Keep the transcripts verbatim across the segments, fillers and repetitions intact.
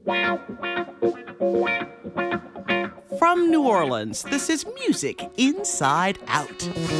From New Orleans, this is Music Inside Out.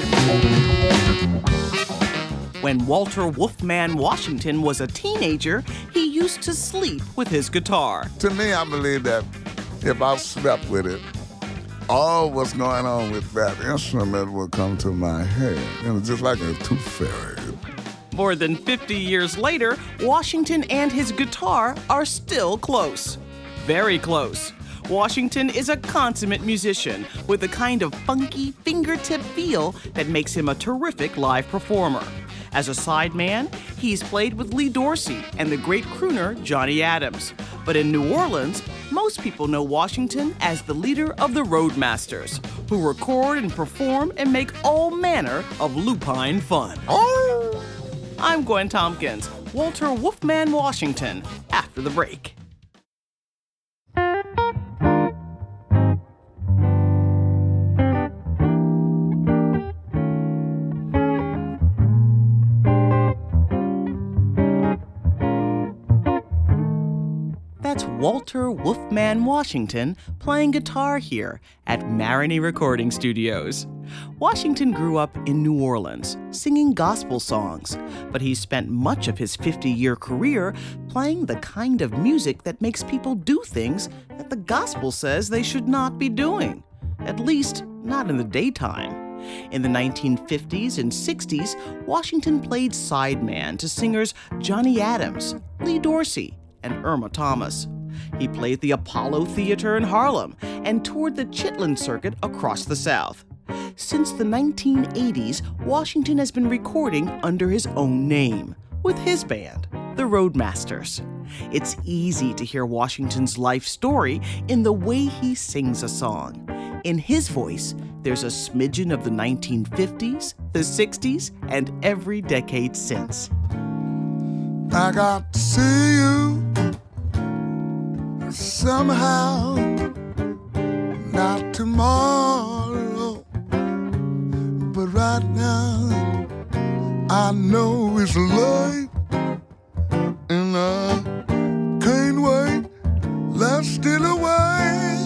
When Walter Wolfman Washington was a teenager, he used to sleep with his guitar. To me, I believe that if I slept with it, all what's going on with that instrument would come to my head. You know, just like a tooth fairy. More than fifty years later, Washington and his guitar are still close. Very close. Washington is a consummate musician with the kind of funky fingertip feel that makes him a terrific live performer. As a sideman, he's played with Lee Dorsey and the great crooner Johnny Adams. But in New Orleans, most people know Washington as the leader of the Roadmasters, who record and perform and make all manner of lupine fun. Oh! I'm Gwen Tompkins, Walter Wolfman Washington, after the break. That's Walter Wolfman Washington playing guitar here at Marigny Recording Studios. Washington grew up in New Orleans, singing gospel songs, but he spent much of his fifty-year career playing the kind of music that makes people do things that the gospel says they should not be doing, at least not in the daytime. In the nineteen fifties and sixties, Washington played sideman to singers Johnny Adams, Lee Dorsey, and Irma Thomas. He played the Apollo Theater in Harlem and toured the Chitlin Circuit across the South. Since the nineteen eighties, Washington has been recording under his own name, with his band, the Roadmasters. It's easy to hear Washington's life story in the way he sings a song. In his voice, there's a smidgen of the nineteen fifties, the sixties, and every decade since. I got to see you somehow, not tomorrow, but right now I know it's late and I can't wait. Let's steal away,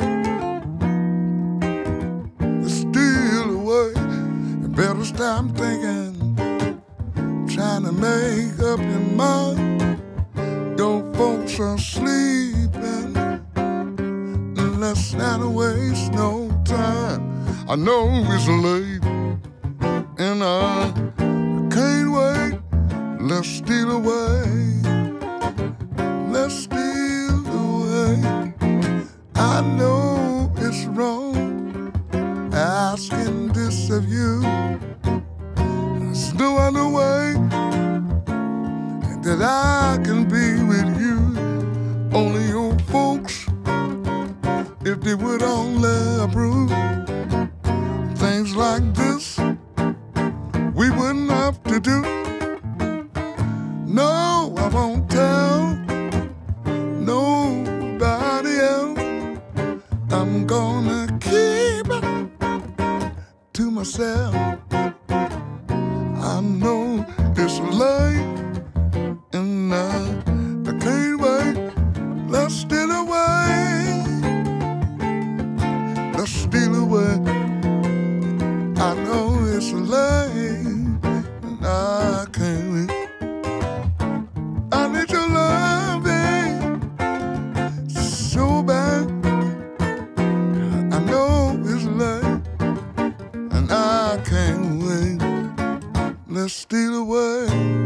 let's steal away. You better stop thinking, trying to make up your mind. Your folks are sleeping. Let's not waste no time. I know it's late and I can't wait. Let's steal away. Let's steal away. I know it's wrong asking this of you. There's no other way that I can be with you. Only your folks, if they would only approve things like this, we wouldn't have to do. No, I won't tell nobody else. I'm gonna keep it to myself. I know it's late and I, I can't wait. Let's steal away. Let's steal away. I know it's late and I can't wait. I need your loving so bad. I know it's late and I can't wait. Let's steal away.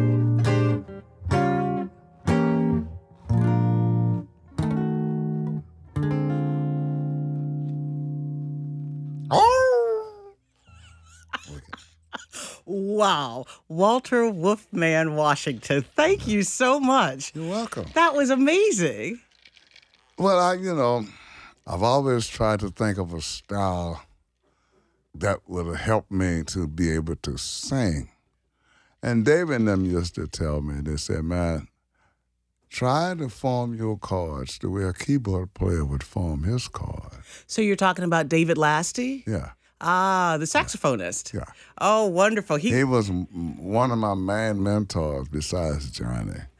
Wow, Walter Wolfman Washington, thank you so much. You're welcome. That was amazing. Well, I, you know, I've always tried to think of a style that would help me to be able to sing. And David and them used to tell me, they said, man, try to form your chords the way a keyboard player would form his chords. So you're talking about David Lasty? Yeah. Ah, the saxophonist. Yeah. Oh, wonderful. He, he was one of my main mentors besides Johnny.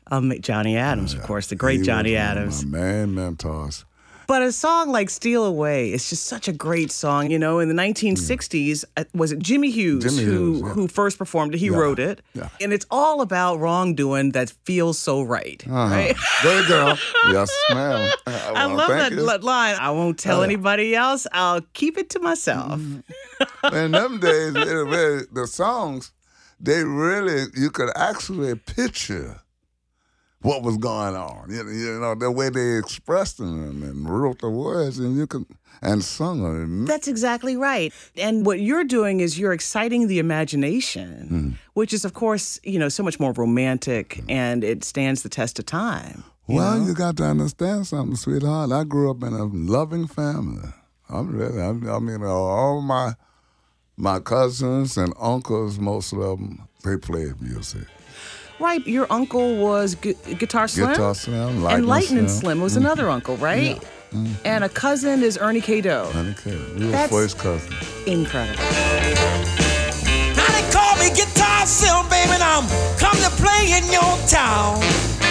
Um, Johnny Adams, of course, the great He Johnny was one of Adams. my main mentors. But a song like Steal Away is just such a great song. You know, in the nineteen sixties, uh, was it Jimmy Hughes, Jimmy who, Hughes, yeah. who first performed it? He Yeah, wrote it. yeah. And it's all about wrongdoing that feels so right. Uh-huh. Right? Good girl. Yes, ma'am. I Well, love thank that you. li- line. I won't tell Oh, yeah. anybody else. I'll keep it to myself. In them days, it really, the songs, they really, you could actually picture what was going on. You, you know, the way they expressed them and wrote the words, and you could, and sung them. That's exactly right. And what you're doing is you're exciting the imagination, Mm. which is, of course, you know, so much more romantic and it stands the test of time. you Well, know? you got to understand something, sweetheart. I grew up in a loving family. I'm really, I, I mean, all my my cousins and uncles, most of them, they played music. Right, your uncle was gu- Guitar Slim? Guitar Slim, Lightning and Lightning Slim. Slim was another uncle, right? And a cousin is Ernie K. Doe. Okay, we were That's- first cousins. Incredible. Now they call me Guitar Slim, baby, and I'm come to play in your town.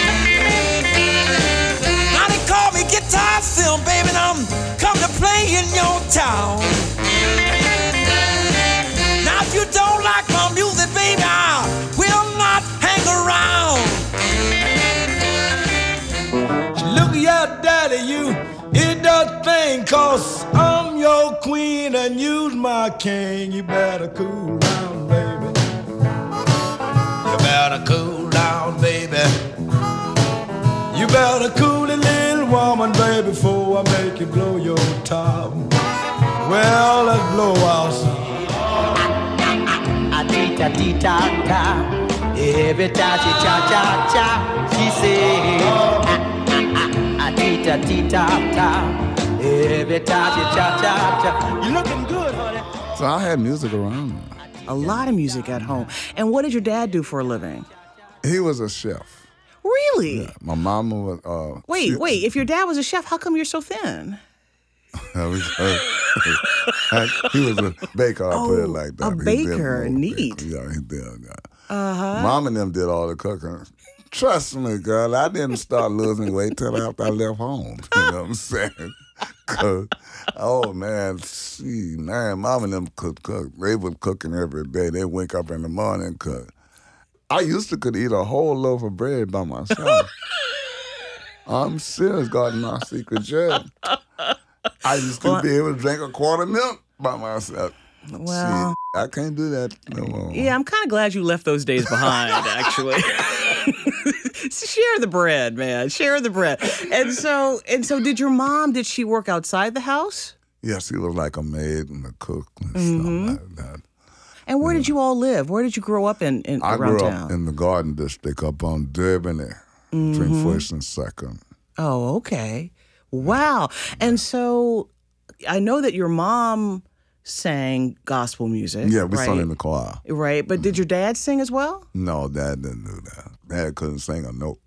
Now they call me Guitar Slim, baby, and I'm come to play in your town. Now if you don't like my music, baby, I will not hang around. Look at your daddy, you it does thing, cause I'm your queen and you's my king. You better cool down, baby. You better cool down, baby. You better cool it, little woman, baby, before I make you blow your top. Well, let's blow out some. A-tee-ta-tee-ta-ta. Every time she cha-cha-cha, she say, a-tee-ta-tee-ta-ta. Every time she cha-cha-cha. You looking good, honey. So I had music around me. A lot of music at home. And what did your dad do for a living? He was a chef. Really? Yeah, my mama was. Uh, Wait, she- wait. If your dad was a chef, how come you're so thin? I was- uh, he was a baker. I put it like that. a He did baker. more Neat. baker. Yeah, he did. Yeah. Uh-huh. Mom and them did all the cooking. Trust me, girl. I didn't start losing weight till after I left home. You know what I'm saying? 'Cause, oh man, see, man, Mom and them could cook. They was cooking every day. They wake up in the morning and cook. I used to could eat a whole loaf of bread by myself. I'm serious, God, my secret jug. I used to be able to drink a quart of milk by myself. Well, See, I can't do that no more. yeah, I'm kind of glad you left those days behind, actually. Share the bread, man. Share the bread. And so, and so, did your mom? Did she work outside the house? Yes, he was like a maid and a cook and Mm-hmm. stuff like that. And where did you all live? Where did you grow up in, in I around grew town? up in the Garden District up on Durbany, Mm-hmm. between First and Second. Oh, okay. Wow. And so, I know that your mom sang gospel music. Yeah, we right? sung in the choir. Right, but did your dad sing as well? No, Dad didn't do that. Dad couldn't sing a note.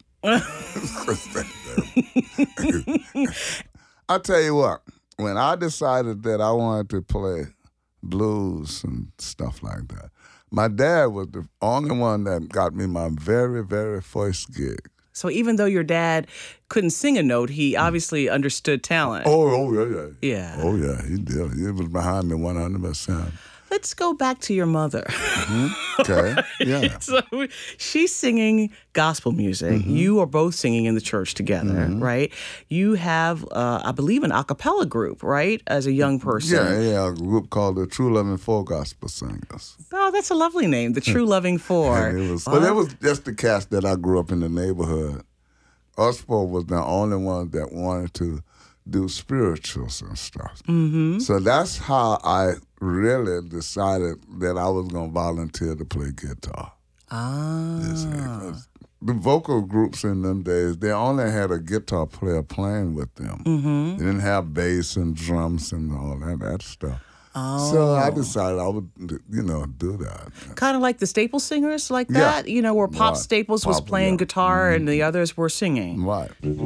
I tell you what, when I decided that I wanted to play blues and stuff like that, my dad was the only one that got me my very, very first gig. So even though your dad couldn't sing a note, he obviously understood talent. Oh, oh yeah, yeah. Yeah. Oh, yeah, he did. He was behind me one hundred percent. Let's go back to your mother. Okay, yeah. So she's singing gospel music. Mm-hmm. You are both singing in the church together, right? You have, uh, I believe, an a cappella group, right? As a young person. Yeah, yeah, a group called the True Loving Four Gospel Singers. Oh, that's a lovely name, the True Loving Four. And it was, but it was just the cast that I grew up in the neighborhood. Us four was the only ones that wanted to do spirituals and stuff. Mm-hmm. So that's how I really decided that I was going to volunteer to play guitar. Ah. You see, 'cause the vocal groups in them days, they only had a guitar player playing with them. Mm-hmm. They didn't have bass and drums and all that, that stuff. Oh. So I decided I would, you know, do that. Kind of like the Staple Singers, like Yeah. that, you know, where Pop Right. Staples was Pop, playing yeah. guitar and the others were singing. Right.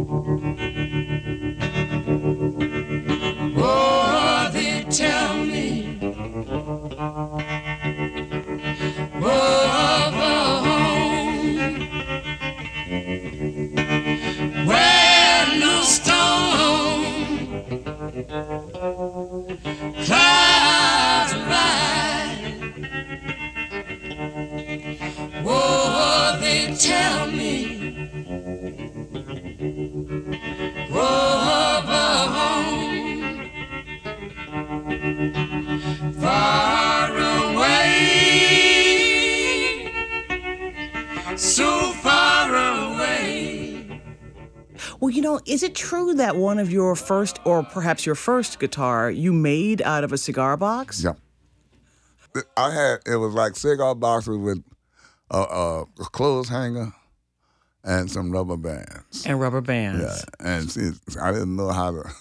Oh, they tell me, oh, oh, is it true that one of your first, or perhaps your first guitar, you made out of a cigar box? Yeah. I had, it was like cigar boxes with a, a, a clothes hanger and some rubber bands. And rubber bands. Yeah, and see, I didn't know how to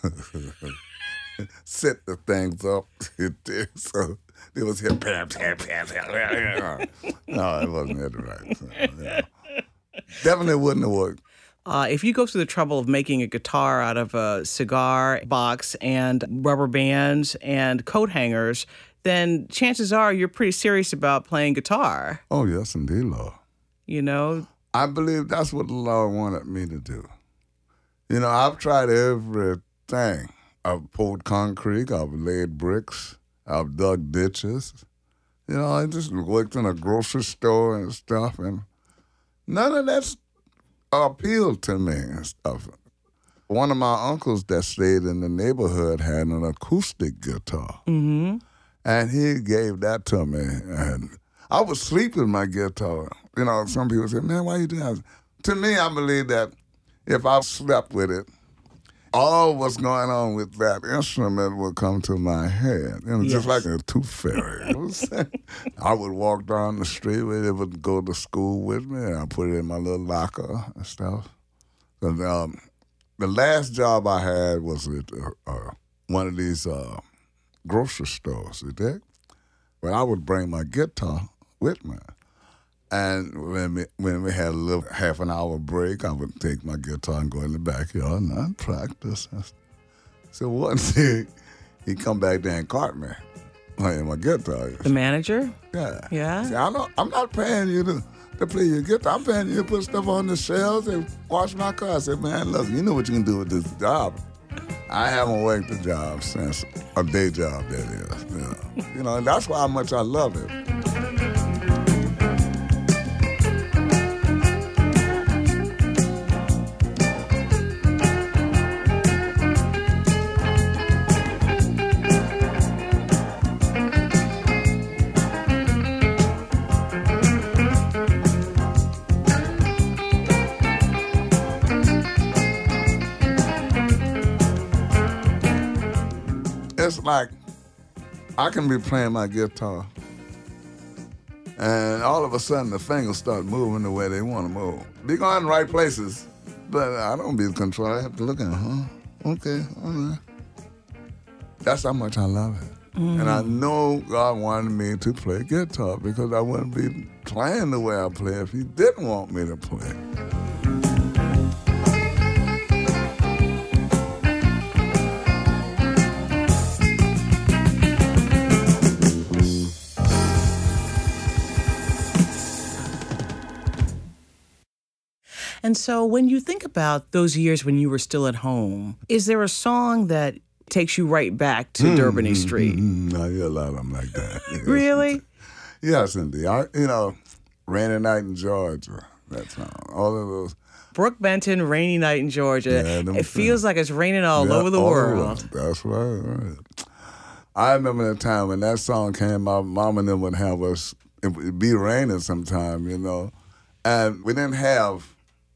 set the things up. So it was here, pam, pam, pam, pam. No, it wasn't it right. So, yeah. Definitely wouldn't have worked. Uh, if you go through the trouble of making a guitar out of a cigar box and rubber bands and coat hangers, then chances are you're pretty serious about playing guitar. Oh, yes, indeed, Lord. You know? I believe that's what the Lord wanted me to do. You know, I've tried everything. I've poured concrete, I've laid bricks, I've dug ditches. You know, I just worked in a grocery store and stuff, and none of that's appealed to me and stuff. One of my uncles that stayed in the neighborhood had an acoustic guitar. Mm-hmm. And he gave that to me. And I was sleeping with my guitar. You know, some people say, man, why you doing that? To me, I believe that if I slept with it, all what's going on with that instrument would come to my head. You know, Yes. just like a tooth fairy. It was- I would walk down the street with it, would go to school with me, and I put it in my little locker and stuff. And, um, the last job I had was at uh, uh, one of these uh, grocery stores, you dig? But I would bring my guitar with me. And when we, when we had a little half an hour break, I would take my guitar and go in the backyard and I'd practice. So one day, he come back there and caught me playing my guitar. The manager? Yeah. Yeah? See, I'm not, I'm not paying you to, to play your guitar. I'm paying you to put stuff on the shelves and wash my car. I said, man, look, you know what you can do with this job. I haven't worked a job since, a day job, that is. You know, you know and that's why how much I love it. It's like I can be playing my guitar, and all of a sudden the fingers start moving the way they want to move. Be going in the right places, but I don't be in control. I have to look at it, huh? Okay, all right. That's how much I love it. Mm. And I know God wanted me to play guitar because I wouldn't be playing the way I play if He didn't want me to play. And so when you think about those years when you were still at home, is there a song that takes you right back to mm, Derby mm, Street? Mm, mm, I hear a lot of them like that. Yes. Really? Yes, indeed. I, you know, Rainy Night in Georgia, that song, all of those. Brooke Benton, Rainy Night in Georgia. Yeah, it feels like it's raining all yeah, over the all world. Over. That's right, right. I remember the time when that song came out, Mom and them would have us, it would be raining sometime, you know, and we didn't have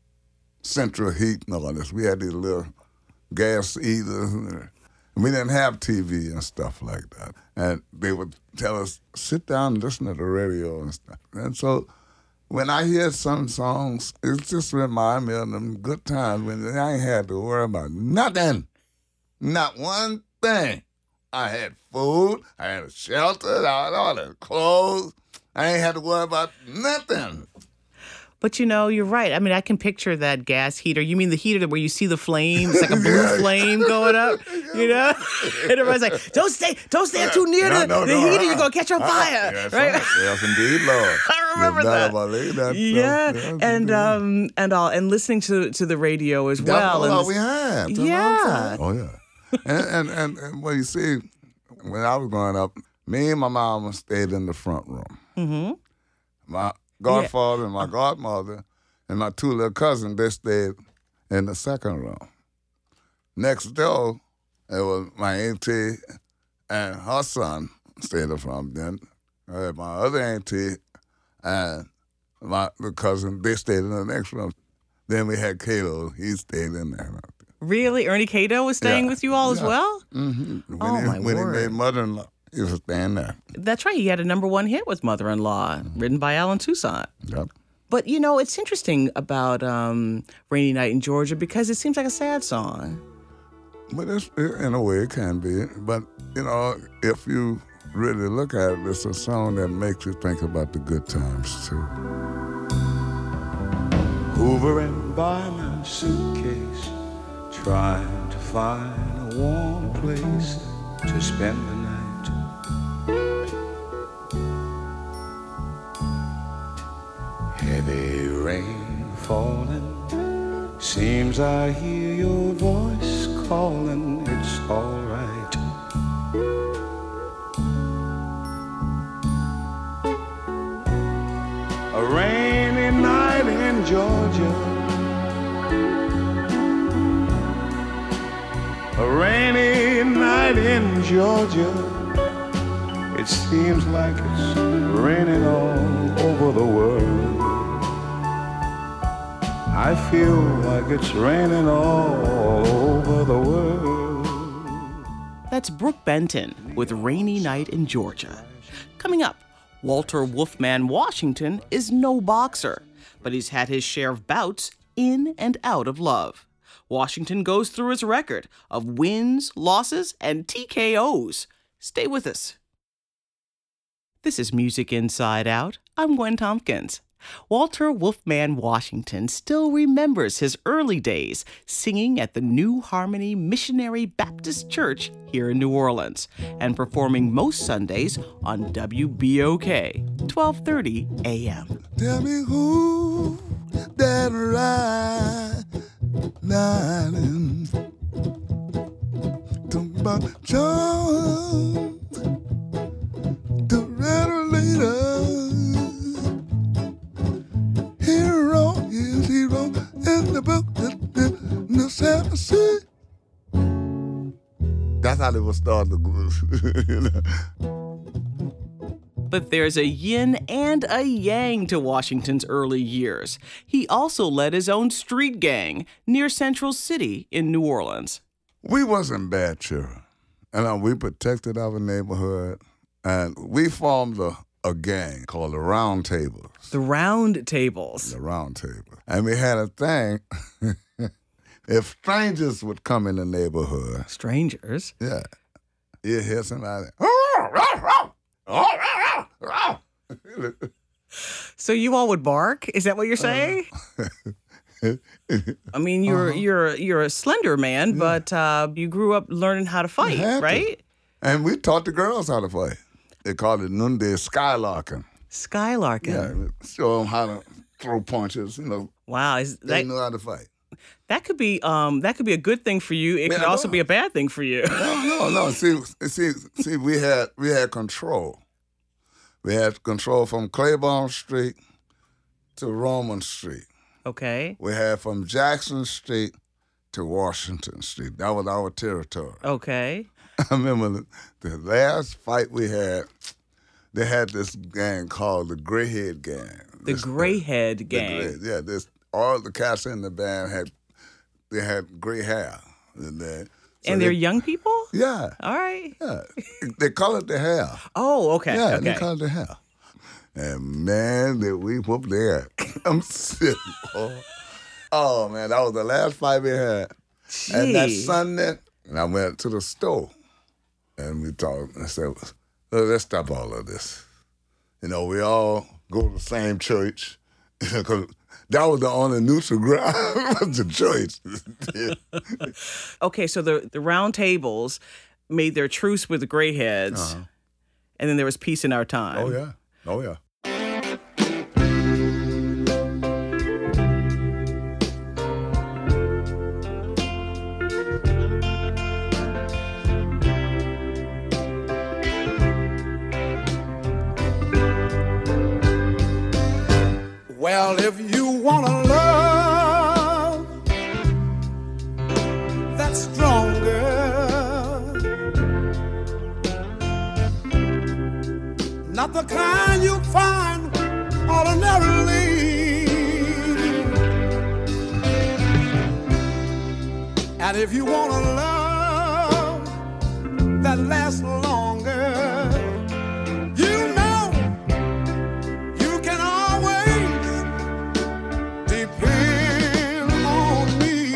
central heat and all this. We had these little gas heaters. And we didn't have T V and stuff like that. And they would tell us, sit down and listen to the radio and stuff. And so when I hear some songs, it just reminds me of them good times when I ain't had to worry about nothing. Not one thing. I had food, I had a shelter, I had all the clothes. I ain't had to worry about nothing. But, you know, you're right. I mean, I can picture that gas heater. You mean the heater where you see the flames, like a blue Yeah. flame going up, you know? And everybody's like, don't stay, don't stand too near No, the, no, the no, heater. uh-uh. You're going to catch on Uh-uh. fire, Yes, right? right. Yes, indeed, Lord. I remember Yes, that. believe that. Yeah, Yes, and indeed. um, and all, and listening to to the radio as That's well. and all this- we had. That's Yeah. all I'm saying. Oh, yeah. and, and, and, and, well, you see, when I was growing up, me and my mama stayed in the front room. Mm-hmm. My godfather and my godmother and my two little cousins, they stayed in the second room. Next door, it was my auntie and her son stayed in the front. Then I had my other auntie and my the cousin, they stayed in the next room. Then we had Cato, he stayed in there. Really? Ernie Cato was staying Yeah. with you all as Yeah. well? Mm-hmm. When, Oh, he, my when word. he made Mother-in-Law, he was staying there. That's right. He had a number one hit with Mother-in-Law, written by Alan Toussaint. Yep. But, you know, it's interesting about um, Rainy Night in Georgia because it seems like a sad song. But it's, in a way, it can be. But, you know, if you really look at it, it's a song that makes you think about the good times, too. Hoovering by my suitcase, trying to find a warm place to spend the night. Heavy rain falling, seems I hear your voice calling, it's all right. A rainy night in Georgia, a rainy night in Georgia. It seems like it's raining all over the world. I feel like it's raining all over the world. That's Brooke Benton with Rainy Night in Georgia. Coming up, Walter Wolfman Washington is no boxer, but he's had his share of bouts in and out of love. Washington goes through his record of wins, losses, and T K Os. Stay with us. This is Music Inside Out. I'm Gwen Tompkins. Walter Wolfman Washington still remembers his early days singing at the New Harmony Missionary Baptist Church here in New Orleans and performing most Sundays on W B O K, twelve thirty a.m. Tell me who that ride night about John, the regulator. Hero is hero in the book in the seven sea. That's how they would start the group. You know? But there's a yin and a yang to Washington's early years. He also led his own street gang near Central City in New Orleans. We wasn't bad children. And uh, we protected our neighborhood. And we formed a, a gang called the Round Tables. The Round Tables. The Round Table. And we had a thing, if strangers would come in the neighborhood. Strangers? Yeah. You'd hear somebody. So you all would bark? Is that what you're saying? I mean, you're uh-huh. you're you're a slender man, yeah. but uh, you grew up learning how to fight, right? To. And we taught the girls how to fight. They called it Nunde Skylarking. Skylarking. Yeah, show them how to throw punches. You know. Wow, is that, they know how to fight. That could be um that could be a good thing for you. It yeah, could also no. be a bad thing for you. No, no, no. See, see, see. We had we had control. We had control from Claiborne Street to Roman Street. Okay. We had from Jackson Street to Washington Street. That was our territory. Okay. I remember the, the last fight we had, they had this gang called the Greyhead Gang. The this, Greyhead the, Gang. The gray, yeah, this all the cats in the band had they had gray hair. And, they, so and they're they, young people? Yeah. All right. Yeah. They call it the hair. Oh, okay. Yeah, okay. they call it the hair. And man, did we whoop their ass. I'm sitting. Oh. oh, man, that was the last fight we had. Gee. And that Sunday, and I went to the store. And we talked and said, let's stop all of this. You know, we all go to the same church. Because that was the only neutral ground was the church. Okay, so the, the Round Tables made their truce with the Greyheads. Uh-huh. And then there was peace in our time. Oh, yeah. Oh, yeah. Well, if you want to love that's stronger, not the kind you find ordinarily, And if you want a love that lasts longer, you know you can always depend on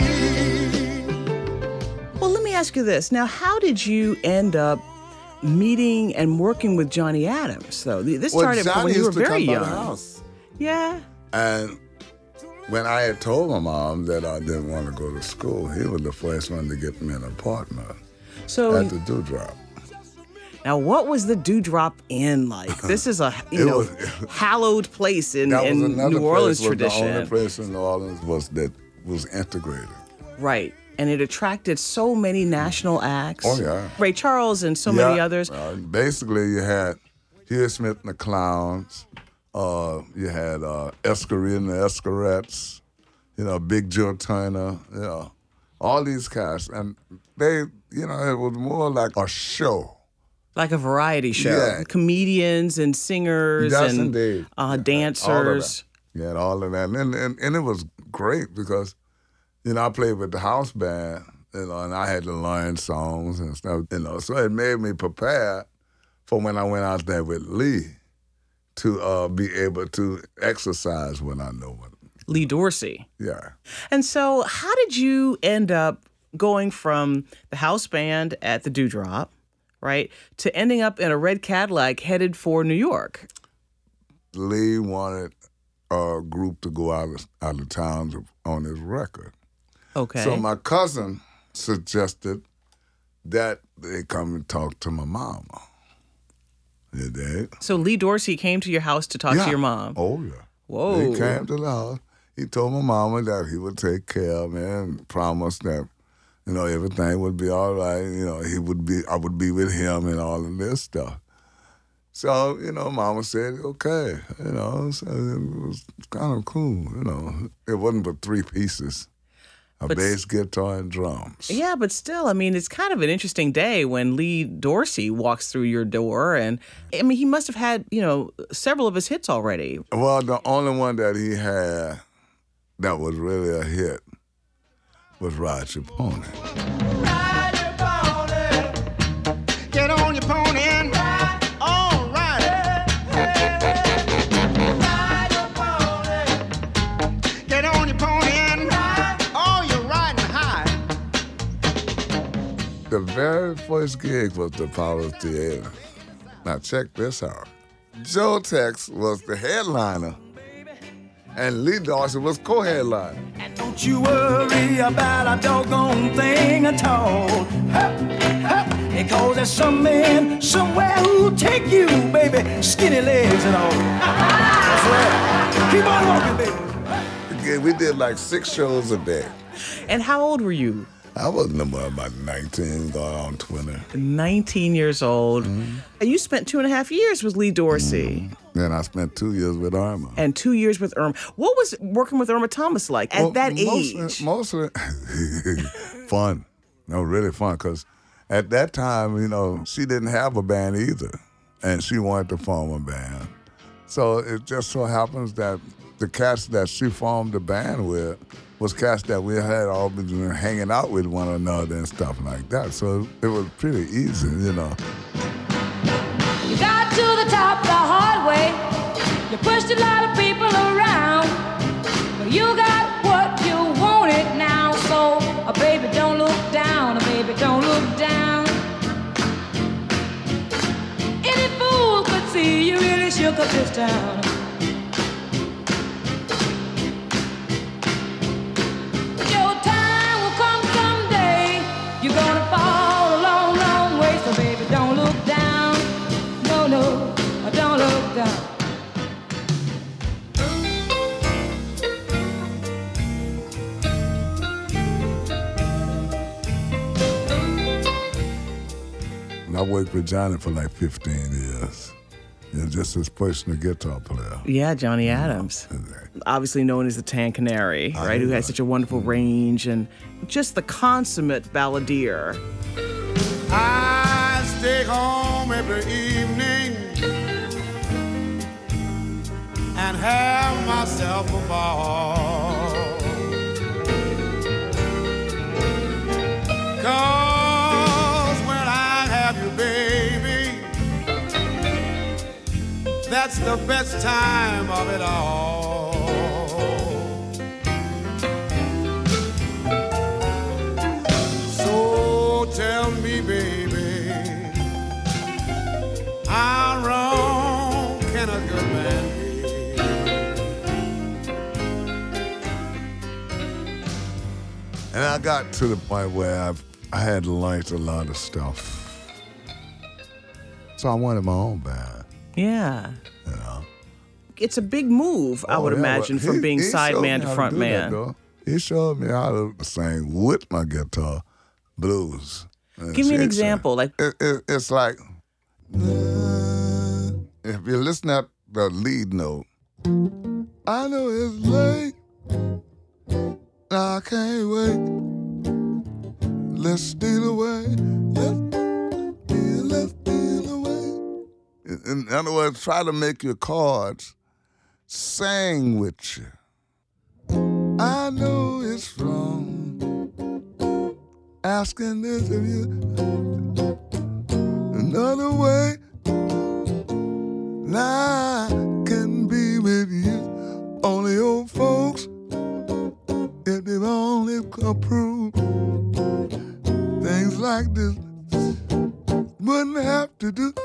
me. Well, let me ask you this. Now, how did you end up meeting and working with Johnny Adams, though? This Well, started Johnny when you were used to very come by young. the house. Yeah. And when I had told my mom that I didn't want to go to school, he was the first one to get me an apartment So at the Dewdrop. now, what was the Dewdrop Inn like? This is a you It know was- hallowed place in, That was in another New Orleans place, was tradition, the only place in New Orleans was that was integrated. right? And it attracted so many national acts. Oh, yeah. Ray Charles and so many Yeah, others. uh, basically, you had Hugh Smith and the Clowns. Uh, you had uh, Escarine and the Escarettes. You know, Big Joe Turner. You know, all these cats, and they, you know, it was more like a show. Like a variety show. Yeah. Comedians and singers Yes, and indeed. uh, All of dancers. that. You had all of that, and, and and it was great because, you know, I played with the house band, you know, and I had to learn songs and stuff, you know, so it made me prepared for when I went out there with Lee to uh, be able to exercise what I know. Lee Dorsey. Yeah. And so, how did you end up going from the house band at the Dewdrop, right, to ending up in a red Cadillac headed for New York? Lee wanted a group to go out of, out of town to, on his record. Okay. So my cousin suggested that they come and talk to my mama. You dig? So Lee Dorsey came to your house to talk Yeah. to your mom. Oh, yeah. Whoa. He came to the house. He told my mama that he would take care of me and promised that, you know, everything would be all right. You know, he would be, I would be with him and all of this stuff. So, you know, mama said, okay. You know, so it was kind of cool, you know. It wasn't but three pieces. A But bass guitar and drums. Yeah, but still, I mean, it's kind of an interesting day when Lee Dorsey walks through your door. And, I mean, he must have had, you know, several of his hits already. Well, the only one that he had that was really a hit was Ride Your Pony. Ride your pony. Get on your pony and ride. All right. Ride your pony. Get on your pony and ride. Oh, you're riding high. The very first gig was the Apollo Theater. Now check this out. Joe Tex was the headliner, and Lee Dorsey was co-headliner. And don't you worry about a doggone thing at all. Hup, hup, because there's some man somewhere who'll take you, baby, skinny legs and all. That's right. Keep on walking, baby. Again, we did like six shows a day. And how old were you? I was number about nineteen, going on twenty. nineteen years old. Mm-hmm. And you spent two and a half years with Lee Dorsey. Mm-hmm. Then I spent two years with Irma. And two years with Irma. What was working with Irma Thomas like at Well, that mostly, age? Mostly fun. No, really fun, because at that time, you know, she didn't have a band either, and she wanted to form a band. So it just so happens that the cats that she formed the band with was cats that we had all been hanging out with one another and stuff like that. So it was pretty easy, you know. You got to the top the hard way. You pushed a lot of people around. But you got what you wanted now. So, uh, baby, don't look down. Uh, baby, don't look down. Any fool could see you really shook up this town. Your time will come someday. You're gonna fall a long, long way. So, baby, don't look down. No, no, don't look down. And I worked with Johnny for like fifteen years. You know, just his personal guitar player. Yeah, Johnny Adams. Obviously known as the Tan Canary, right? Who had such a wonderful range and just the consummate balladeer. I stay home every evening and have myself a ball. that's the best time of it all. So tell me, baby, how wrong can a good man be? And I got to the point where I've, I had learned a lot of stuff. So I wanted my own band. Yeah. You know? It's a big move, I Oh, would yeah, imagine, well, from he- being he side showed man me to how front do that, man. though. He showed me how to sing with my guitar, blues. And Give me an it's- example. Like, It, it, it's like, if you listen at the lead note, I know it's late, I can't wait. Let's steal away, let's steal, let's steal away. In, in other words, try to make your chords sing with you. I know it's wrong, asking this of you. Another way, I can be with you. Only old folks, if they've only approved things like this, wouldn't have to do.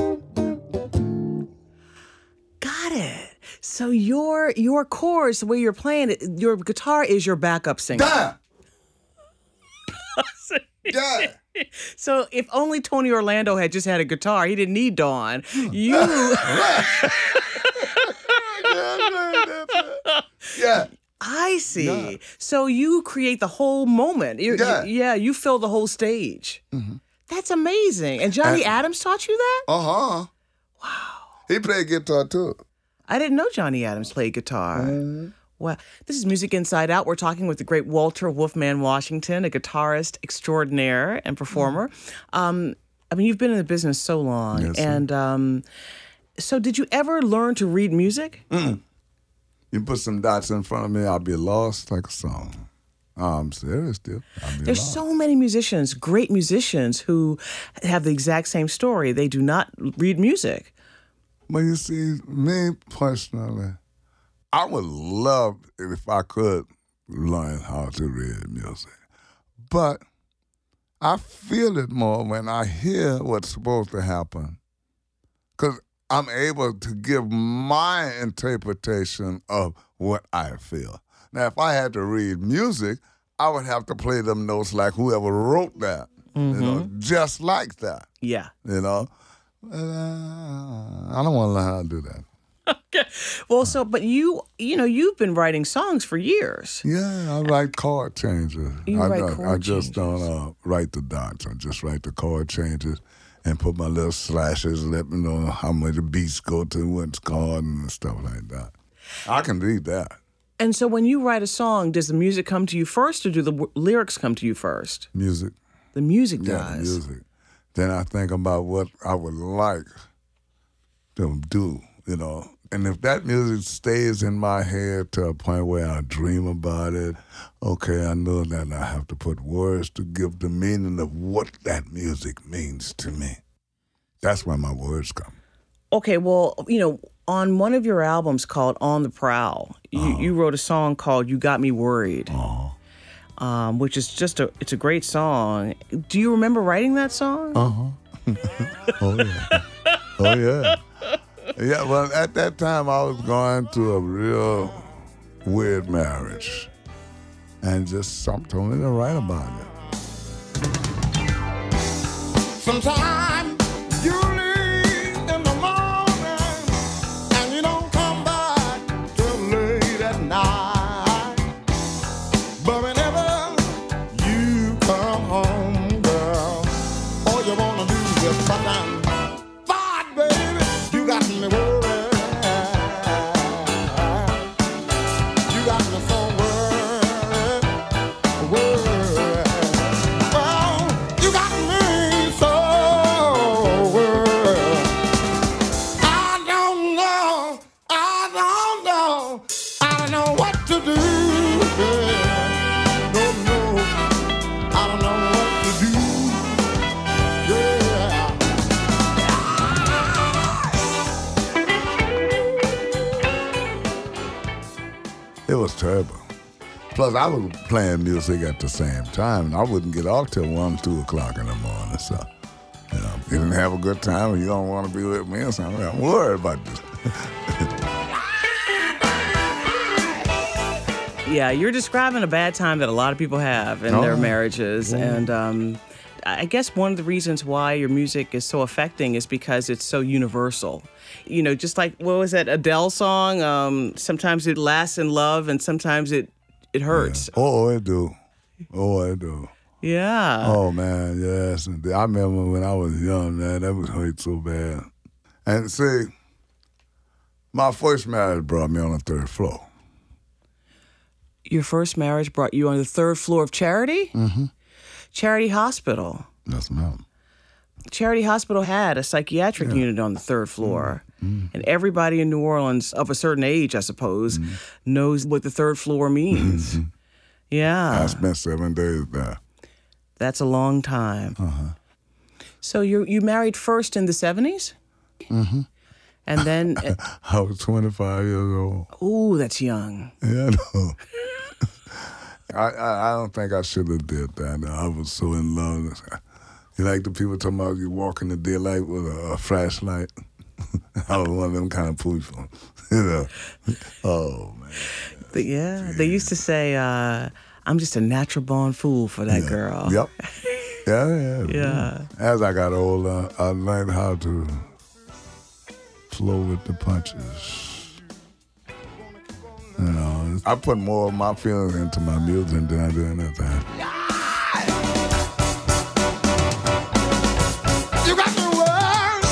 got it. So your your chords, the way you're playing it, your guitar is your backup singer. Damn! Yeah. So if only Tony Orlando had just had a guitar, he didn't need Dawn. You, Yeah. I see. Yeah. So you create the whole moment. You- you- Yeah. yeah, you fill the whole stage. Mm-hmm. That's amazing. And Johnny And- Adams taught you that? Uh-huh. Wow. He played guitar too. I didn't know Johnny Adams played guitar. Mm-hmm. Wow. This is Music Inside Out. We're talking with the great Walter Wolfman Washington, a guitarist extraordinaire and performer. Um, I mean, you've been in the business so long. Yes, sir. and um, so did you ever learn to read music? You put some dots in front of me, I'll be lost like a song. I'm serious, still. I'll be There's lost. so many musicians, great musicians, who have the exact same story. They do not read music. But you see, me personally, I would love it if I could learn how to read music. But I feel it more when I hear what's supposed to happen. Because I'm able to give my interpretation of what I feel. Now, if I had to read music, I would have to play them notes like whoever wrote that, you know, just like that, Yeah. you know. But, uh, I don't want to learn how to do that. Okay. Well, so, but you, you know, you've been writing songs for years. Yeah, I write chord changes. You I, write I, chord I just changes. don't uh, write the dots. I just write the chord changes and put my little slashes, let me know how much the beats go to what's chord and stuff like that. I can read that. And so when you write a song, does the music come to you first or do the w- lyrics come to you first? Music. The music Yeah, does. music. Then I think about what I would like to do, you know. And if that music stays in my head to a point where I dream about it, okay, I know that I have to put words to give the meaning of what that music means to me. That's where my words come. Okay, well, you know, on one of your albums called On the Prowl, you, Uh-huh. you wrote a song called You Got Me Worried, um, which is just a, it's a great song. Do you remember writing that song? Uh-huh. Oh, yeah. Oh, yeah. Yeah, well, at that time, I was going through a real weird marriage. And just something told me to write about it. Sometimes you leave in the morning and you don't come back till late at night. But whenever you come home, girl, all you wanna do is just sit down. Fight, baby, you got me worried. You got me so worried, worried. Well, you got me so terrible. Plus, I was playing music at the same time, and I wouldn't get off till one, two o'clock in the morning. So, you know, you didn't have a good time, and you don't want to be with me or something. I'm worried about this. Yeah, you're describing a bad time that a lot of people have in Oh. their marriages. Yeah. And um, I guess one of the reasons why your music is so affecting is because it's so universal. You know, just like, what was that Adele song? Um, sometimes it lasts in love and sometimes it, it hurts. Yeah. Oh, it do. Oh, it do. Yeah. Oh, man, yes. And I remember when I was young, man, that was hurt so bad. And see, my first marriage brought me on the third floor. Your first marriage brought you on the third floor of Charity? Mm-hmm. Charity Hospital. Yes, ma'am. Charity Hospital had a psychiatric Yeah. unit on the third floor. Mm-hmm. And everybody in New Orleans, of a certain age, I suppose, mm-hmm. knows what the third floor means. Mm-hmm. Yeah. I spent seven days there. That's a long time. Uh-huh. So you you married first in the seventies? Mm-hmm. And then... I was twenty-five years old. Ooh, that's young. Yeah, I know. I, I, I don't think I should have did that. I was so in love. You like the people talking about you walk in the daylight with a, a flashlight? I was one of them kind of people. You know? Oh, man. But yeah, they used to say, uh, I'm just a natural born fool for that yeah. girl. Yep. Yeah, yeah. Yeah. As I got older, I learned how to flow with the punches. You know, I put more of my feelings into my music than I do anything. You got the words.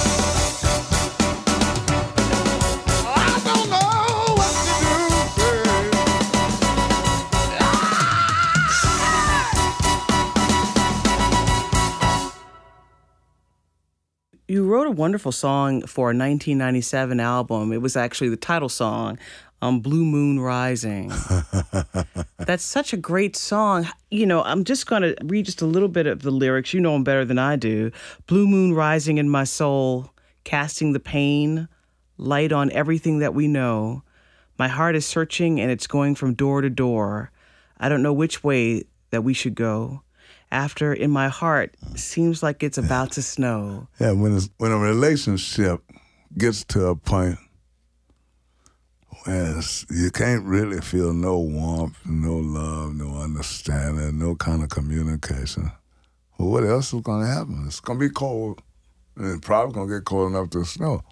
I don't know what to do. You wrote a wonderful song for a nineteen ninety-seven album. It was actually the title song, um, Blue Moon Rising. That's such a great song. You know, I'm just going to read just a little bit of the lyrics. You know them better than I do. Blue moon rising in my soul, casting the pain, light on everything that we know. My heart is searching and it's going from door to door. I don't know which way that we should go. After, in my heart, seems like it's about to snow. Yeah, when it's, when a relationship gets to a point where it's, you can't really feel no warmth, no love, no understanding, no kind of communication, well, what else is going to happen? It's going to be cold, and it's probably going to get cold enough to snow.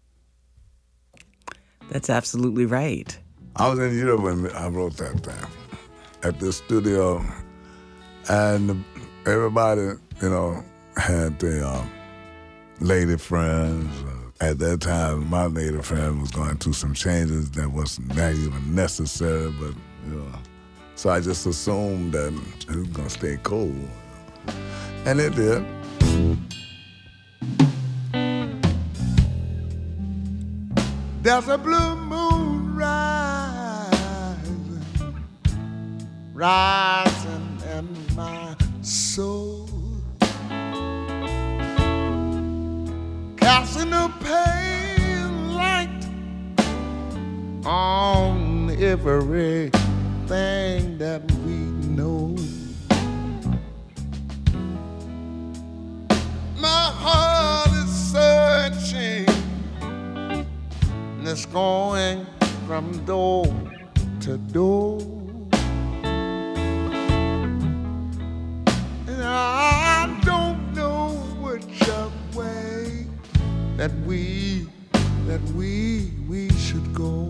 That's absolutely right. I was in Europe when I wrote that thing at the studio. And everybody, you know, had their um, lady friends. At that time, my lady friend was going through some changes that wasn't that even necessary, but, you know. So I just assumed that it was going to stay cold. And it did. There's a blue moon rising, rising in my soul, casting a pale light on everything that we know. My heart is searching, and it's going from door to door. And I don't know which way that we, that we, we should go.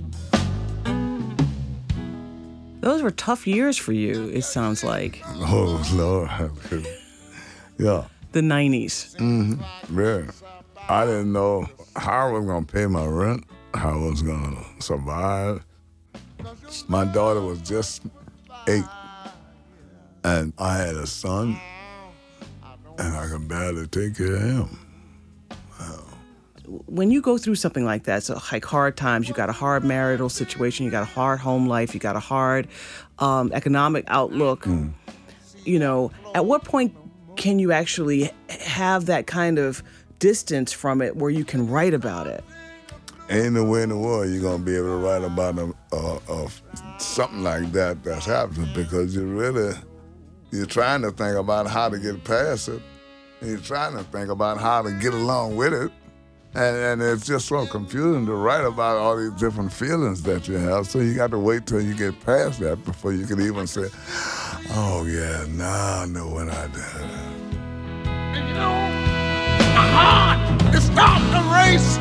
Those were tough years for you, it sounds like. Oh, Lord. Yeah. The nineties. Mm-hmm. Yeah. I didn't know how I was going to pay my rent, how I was going to survive. My daughter was just eight, and I had a son, and I could barely take care of him. Wow. When you go through something like that, so like hard times, you got a hard marital situation, you got a hard home life, you got a hard um, economic outlook, mm. you know, at what point can you actually have that kind of distance from it where you can write about it? ain't no way in the world you're going to be able to write about a, a, a, something like that that's happening, because you really, you're trying to think about how to get past it, and you're trying to think about how to get along with it, and, and it's just so confusing to write about all these different feelings that you have, so you got to wait till you get past that before you can even say, oh yeah, now I know what I did. And you know, my heart is starting to race.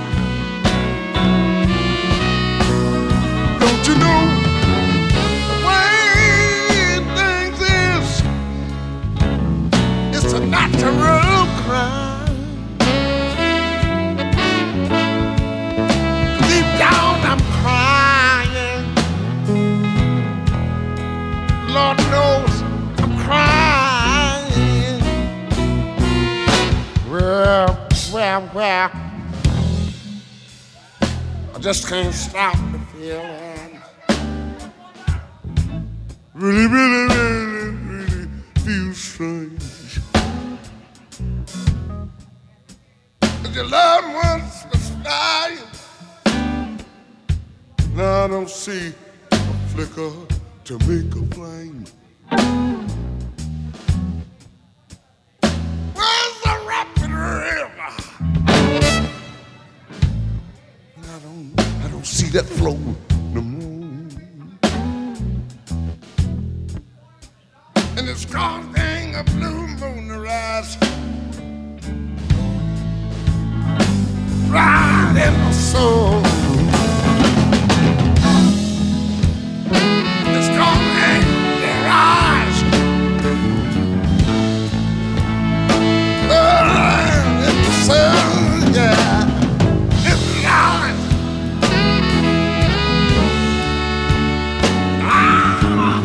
Don't you know the way things is? It's a natural crime. Deep down I'm crying. Lord knows I'm crying. Well, well, well, I just can't stop the feeling. Really, really, really, really feel strange. And your loved ones was dying. Now I don't see a flicker to make a flame. Where's the rapid river? I don't, I don't see that flow no more. And it's causing a blue moon to rise right in my soul. It's causing the rise right in the soul, yeah. It's rise. Ah.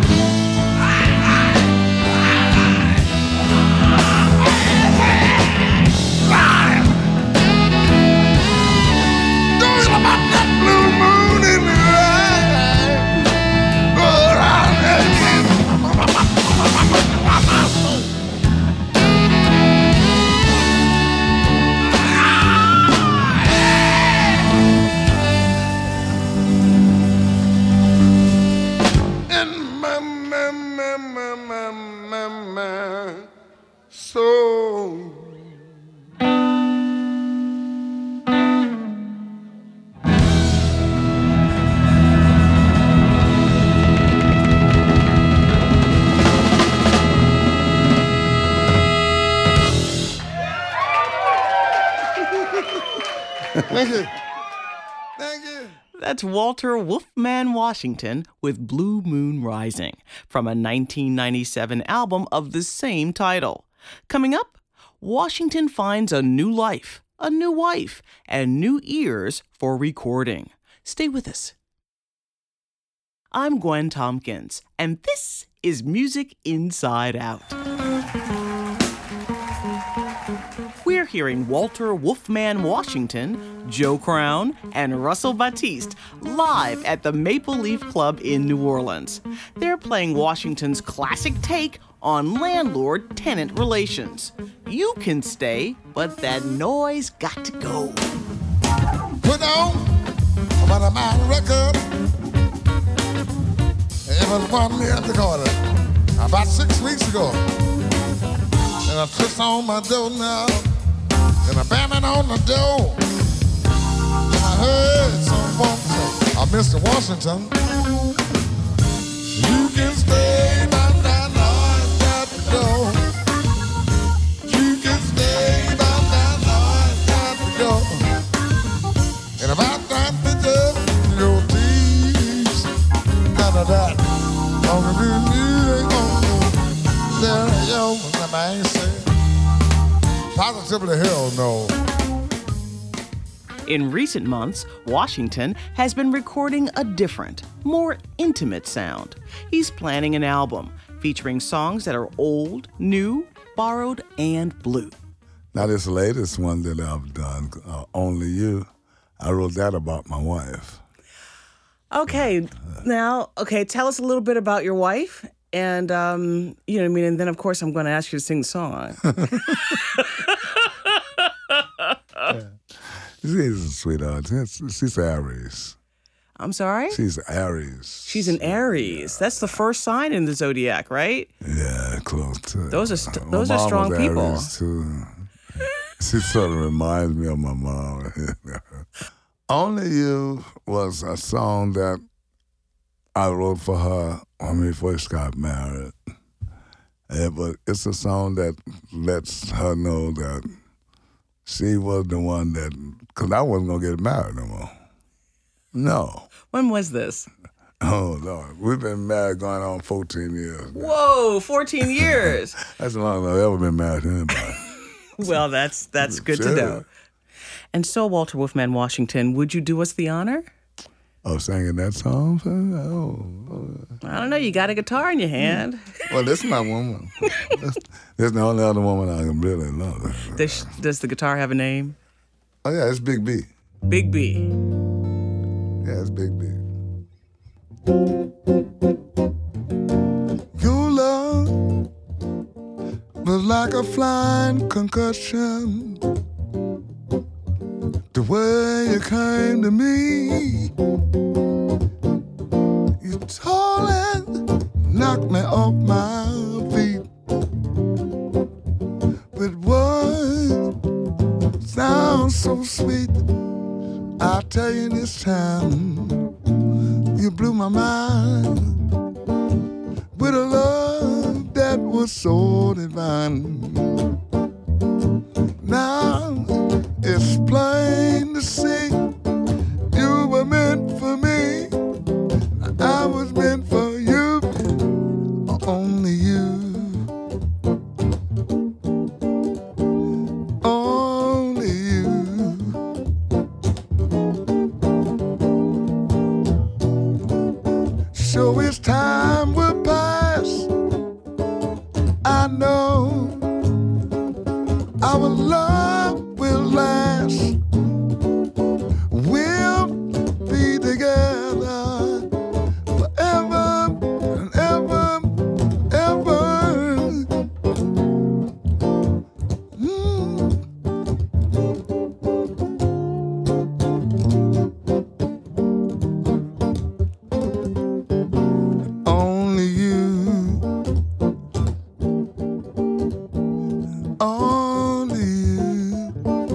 Thank you. Thank you. That's Walter Wolfman Washington with Blue Moon Rising from a nineteen ninety-seven album of the same title. Coming up, Washington finds a new life, a new wife, and new ears for recording. Stay with us. I'm Gwen Tompkins, and this is Music Inside Out. We're hearing Walter Wolfman Washington, Joe Crown, and Russell Batiste live at the Maple Leaf Club in New Orleans. They're playing Washington's classic take on landlord-tenant relations. You can stay, but that noise got to go. Put on about a mile record. It was one me at the corner about six weeks ago. And I twist on my door now, and I'm banging on the door. And I heard someone say, oh, Mister Washington, you can stay by that noise at the door. You can stay by that noise at the door. And about that picture, your teeth, none of that. Don't do music on there, yo, the man said. Positively hell no. In recent months, Washington has been recording a different, more intimate sound. He's planning an album featuring songs that are old, new, borrowed, and blue. Now this latest one that I've done, uh, Only You, I wrote that about my wife. Okay, now, okay, tell us a little bit about your wife. And, um, you know what I mean? And then, of course, I'm going to ask you to sing the song. yeah. She's a sweetheart. She's, she's Aries. I'm sorry? She's Aries. She's an Aries. That's the first sign in the zodiac, right? Yeah, close to it. Those are st- My those are mom strong was people. Aries too. She sort of reminds me of my mom. Only You was a song that I wrote for her when we first got married. And, but it's a song that lets her know that she was the one that, because I wasn't going to get married no more. No. When was this? Oh, Lord. We've been married going on fourteen years. Whoa, fourteen years. That's the longest I've ever been married to anybody. Well, that's that's good Sure. to know. And so, Walter Wolfman Washington, would you do us the honor? Oh, singing that song? Oh, oh. I don't know. You got a guitar in your hand. Well, this is my woman. This is the only other woman I can really love. Does, does the guitar have a name? Oh, yeah, it's Big B. Big B. Yeah, it's Big B. Your love was like a flying concussion. The way you came to me, you tore and knocked me off my feet. But words sound so sweet. I'll tell you this time, you blew my mind with a love that was so divine. Now it's plain to see you were meant for me. I was meant for you, only you. Only you. So as time will pass, I know our love will last. We'll be together forever and ever, ever. Mm. Only you. Only you.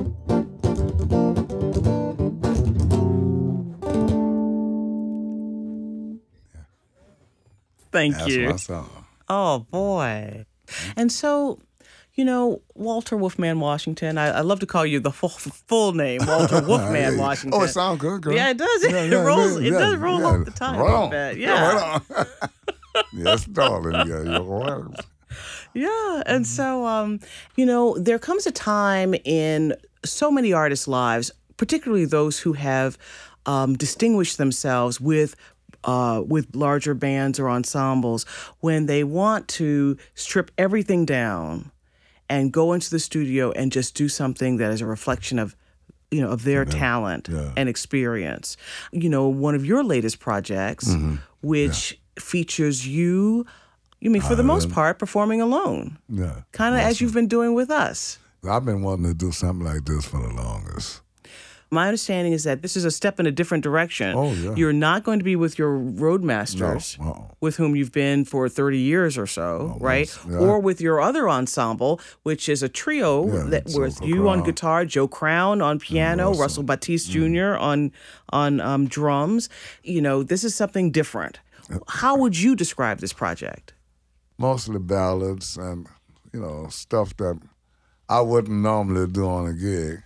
Thank That's you. my song. Oh, boy. And so, you know, Walter Wolfman Washington, I, I love to call you the full, full name, Walter Wolfman Washington. Oh, it sounds good, girl. Yeah, it does. Yeah, It yeah, rolls. yeah, It yeah, does roll yeah. off the tongue Right a on. bit. Yeah, Yeah. right on. Yes, darling. Yeah, you're right. Yeah. And so, um, you know, there comes a time in so many artists' lives, particularly those who have um, distinguished themselves with uh, with larger bands or ensembles, when they want to strip everything down and go into the studio and just do something that is a reflection of, you know, of their talent yeah. and experience. You know, one of your latest projects, which features you, you mean, for the most part, performing alone, Yeah. kind of as you've been doing with us. I've been wanting to do something like this for the longest. My understanding is that this is a step in a different direction. Oh, yeah. You're not going to be with your roadmasters, No, uh-uh. with whom you've been for thirty years or so, right? yeah. Or with your other ensemble, which is a trio Yeah, that with Joe you on Crown. guitar, Joe Crown on piano, Russell. Russell Batiste Junior on on um, drums. You know, this is something different. How would you describe this project? Mostly ballads and, you know, stuff that I wouldn't normally do on a gig,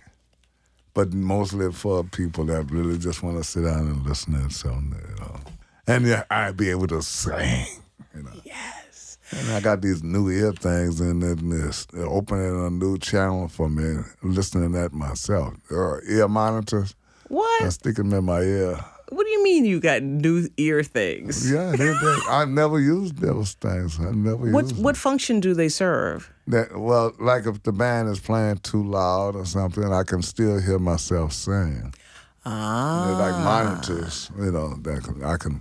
but mostly for people that really just want to sit down and listen to something, you know. And yeah, I'd be able to sing, you know. Yes. And I got these new ear things in it, and it's they're opening a new channel for me, listening to that myself. There are ear monitors. I What? stick them in my ear. What do you mean you got new ear things? Yeah, they, they, I never used those things. I never What used them. what function do they serve? That, well, like if the band is playing too loud or something, I can still hear myself sing. Ah. They're like monitors, you know, that can, I can,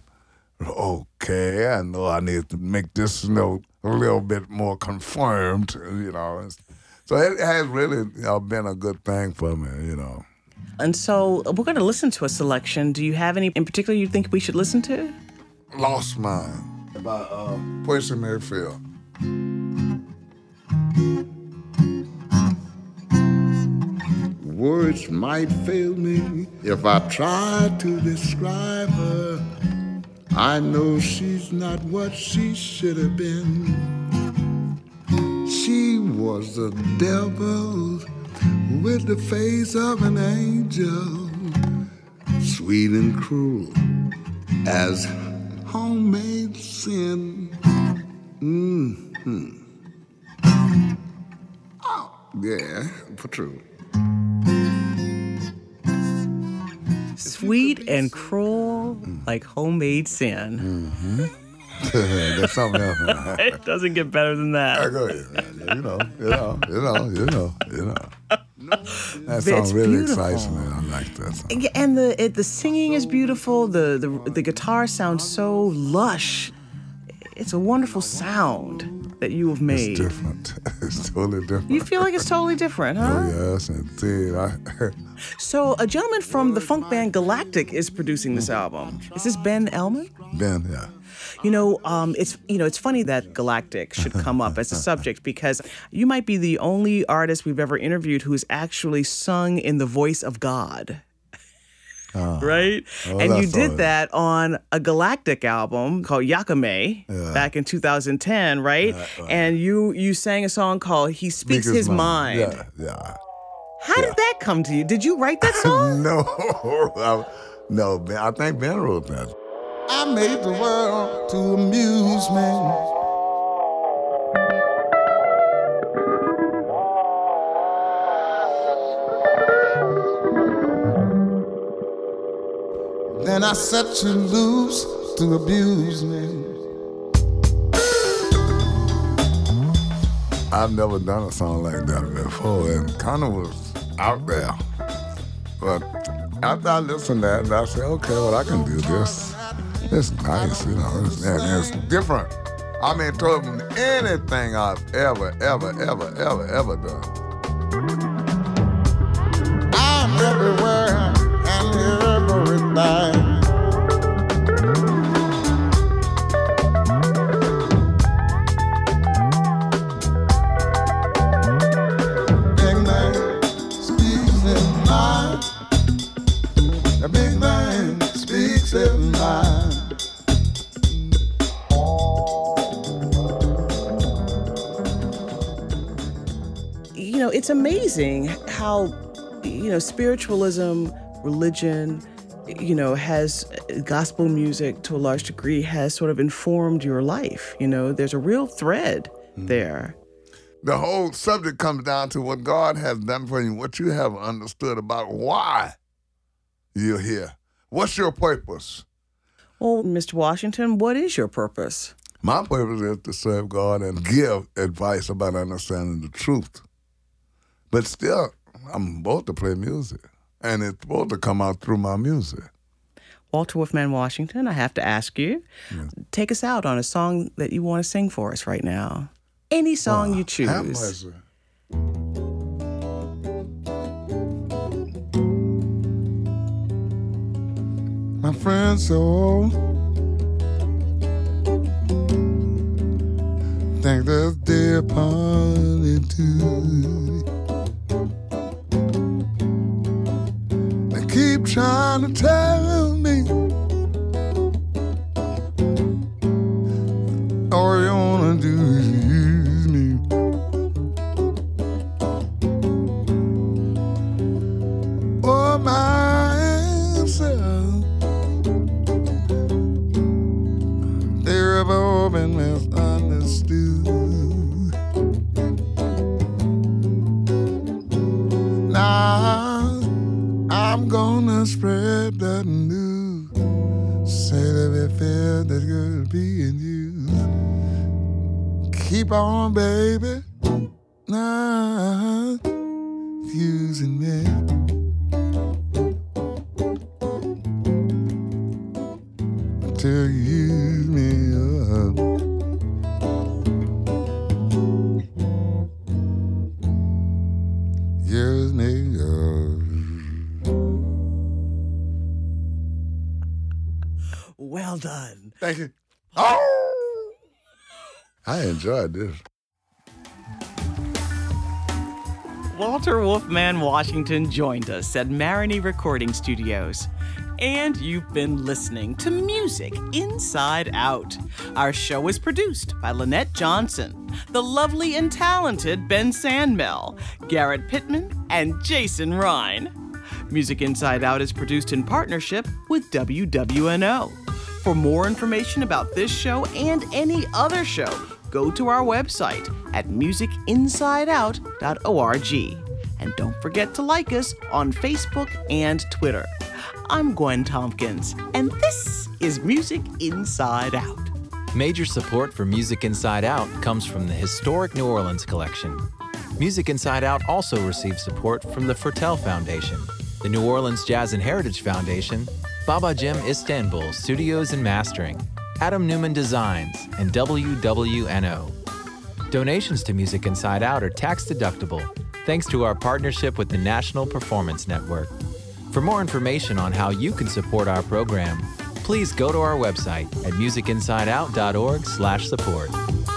okay, I know I need to make this note a little bit more confirmed, you know. So it has really, you know, been a good thing for me, you know. And so we're going to listen to a selection. Do you have any in particular you think we should listen to? Lost Mine by uh, Percy Mayfield. Words might fail me if I try to describe her. I know she's not what she should have been. She was the devil with the face of an angel, sweet and cruel as homemade sin. Mm-hmm. Oh, yeah, for true. Sweet and cruel, like homemade sin. Mm-hmm. That's something else. It doesn't get better than that. Go ahead. You know, you know, you know, you know, you know. That song It's really beautiful. excites me. I like that song. Yeah, and the it, the singing is beautiful. The, the the guitar sounds so lush. It's a wonderful sound that you have made. It's different. It's totally different. You feel like it's totally different, huh? Oh, yes, indeed. I, So a gentleman from the funk band Galactic is producing this album. Is this Ben Elman? Ben, yeah. You know, um, it's you know, it's funny that Galactic should come up as a subject because you might be the only artist we've ever interviewed who's actually sung in the voice of God. Oh. Right? Oh, and you that's did all right. that on a Galactic album called Yakame Yeah. back in two thousand ten, right? Yeah, right. And you you sang a song called He Speaks His, Mind. Yeah, yeah. How did that come to you? Did you write that song? No, I- no, Ben, I think Ben wrote that. I made the world to amuse me. Then I set you loose to abuse me. I've never done a song like that before, and kind of was out there. But after I listened to that, I said, okay, well, I can do this. It's nice, you know, it's, and it's different. I mean, totally from anything I've ever, ever, ever, ever, ever done. I'm everywhere and everything. Big man speaks his mind. The big man speaks his mind. You know, it's amazing how, you know, spiritualism, religion, you know, has gospel music to a large degree has sort of informed your life. You know, there's a real thread there. The whole subject comes down to what God has done for you, what you have understood about why you're here. What's your purpose? Well, Mister Washington, what is your purpose? My purpose is to serve God and give advice about understanding the truth. But still, I'm supposed to play music, and it's supposed to come out through my music. Walter Wolfman Washington, I have to ask you, Yes. take us out on a song that you want to sing for us right now. Any song Wow, you choose. have mercy. My friends so think there's day upon it too. They keep trying to tell me all you wanna do is use me. Oh, my answer, they've all been misunderstood. Now I'm gonna spread the news, say that we feel that girl being used. Keep on, baby, nah, using me. Till you use me up. Use me up. Well done. Thank you. Oh! I enjoyed this. Walter Wolfman Washington joined us at Marigny Recording Studios. And you've been listening to Music Inside Out. Our show is produced by Lynette Johnson, the lovely and talented Ben Sandmel, Garrett Pittman, and Jason Rhine. Music Inside Out is produced in partnership with W W N O. For more information about this show and any other show, go to our website at music inside out dot org. And don't forget to like us on Facebook and Twitter. I'm Gwen Tompkins, and this is Music Inside Out. Major support for Music Inside Out comes from the Historic New Orleans Collection. Music Inside Out also receives support from the Fertel Foundation, the New Orleans Jazz and Heritage Foundation, Baba Jim Istanbul Studios and Mastering, Adam Newman Designs, and W W N O. Donations to Music Inside Out are tax-deductible, thanks to our partnership with the National Performance Network. For more information on how you can support our program, please go to our website at music inside out dot org slash support.